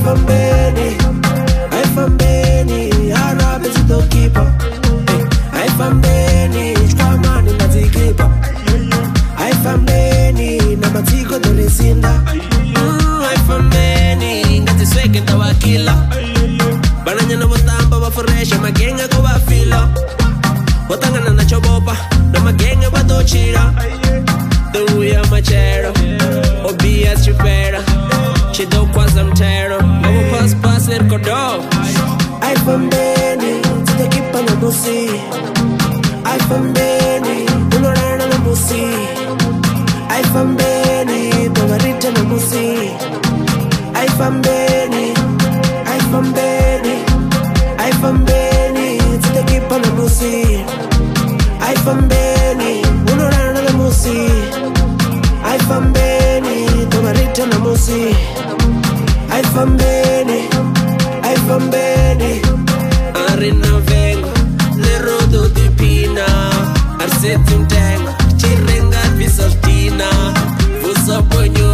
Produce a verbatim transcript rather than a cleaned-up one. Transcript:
fambeni, ai fambeni, arabe zitokipa. Ai fambeni, shkamani mazikipa. Ai fambeni, na matiko doresinda. Ai fambeni, ngati sweke tawakila. Bananya na watamba wafuresha magenga kwa wafila. Watangana na chobopa, na magenga wadochira. Tuya machero, obia chipera. Chido kwanza mtero, mawa pass pass nirkodo. Ai fambeni, zitokipa na musi. Ai fambeni, unorana na musi. Ai fambeni, bawarita na musi. Ai fambeni, ai fambeni, ai fambeni, zitokipa na musi. Ai fambeni, unorana na musi. Ai fambeni, bawarita na musi. Ai fambeni, ai fambeni. Arina vengo, le rodo di pina. Arsetti un tengo, ci renga visortina. Fuso pogno